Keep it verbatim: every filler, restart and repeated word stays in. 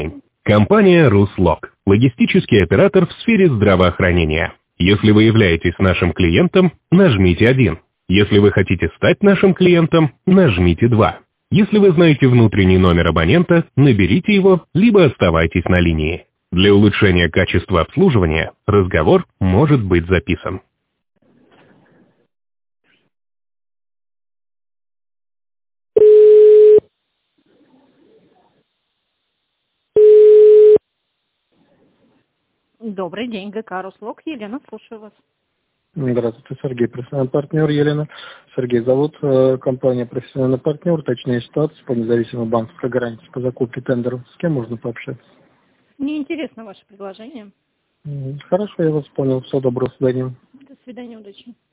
Компания «Руслог» – логистический оператор в сфере здравоохранения. Если вы являетесь нашим клиентом, нажмите один. Если вы хотите стать нашим клиентом, нажмите два. Если вы знаете внутренний номер абонента, наберите его, либо оставайтесь на линии. Для улучшения качества обслуживания разговор может быть записан. Добрый день, ГК «Руслог». Елена, слушаю вас. Здравствуйте, Сергей, профессиональный партнер Елена. Сергей зовут, э, компания «Профессиональный партнер», точнее ситуация по независимой банковской гарантии по закупке тендеров. С кем можно пообщаться? Мне интересно ваше предложение. М, Хорошо, я вас понял. Всего доброго, до свидания. До свидания, удачи.